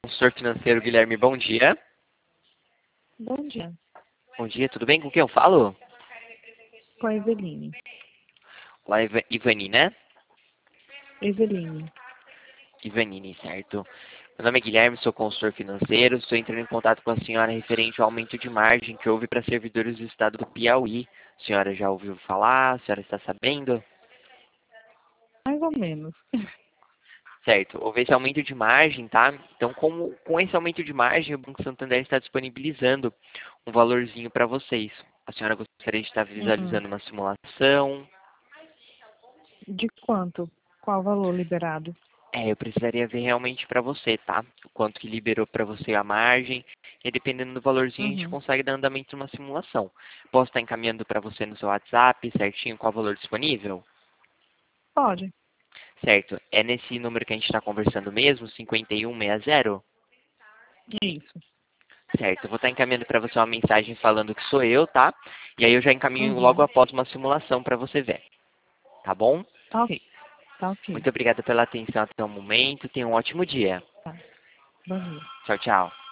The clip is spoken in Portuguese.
Consultor financeiro Guilherme, bom dia. Bom dia, Bom dia, tudo bem? Com quem eu falo? com a Eveline. Olá, Ivani, né? Eveline. Ivanini, certo. Meu nome é Guilherme, sou consultor financeiro. Estou entrando em contato com a senhora referente ao aumento de margem que houve para servidores do estado do Piauí. A senhora já ouviu falar? A senhora está sabendo? Mais ou menos. Certo, houve esse aumento de margem, tá? Então, com esse aumento de margem, o Banco Santander está disponibilizando um valorzinho para vocês. A senhora gostaria de estar Uhum. visualizando uma simulação? De quanto? Qual o valor liberado? Eu precisaria ver realmente para você, tá? O quanto que liberou para você a margem. E dependendo do valorzinho, a gente Uhum. consegue dar andamento numa simulação. Posso estar encaminhando para você no seu WhatsApp, certinho, qual o valor disponível? Pode. Certo. É nesse número que a gente está conversando mesmo, 5160? Isso. Certo. Eu vou estar encaminhando para você uma mensagem falando que sou eu, tá? E aí eu já encaminho logo Uhum. após uma simulação para você ver. Tá bom? Tá ok. Tá ok. Muito obrigado pela atenção até o momento. Tenha um ótimo dia. Tá. Bom dia. Tchau, tchau.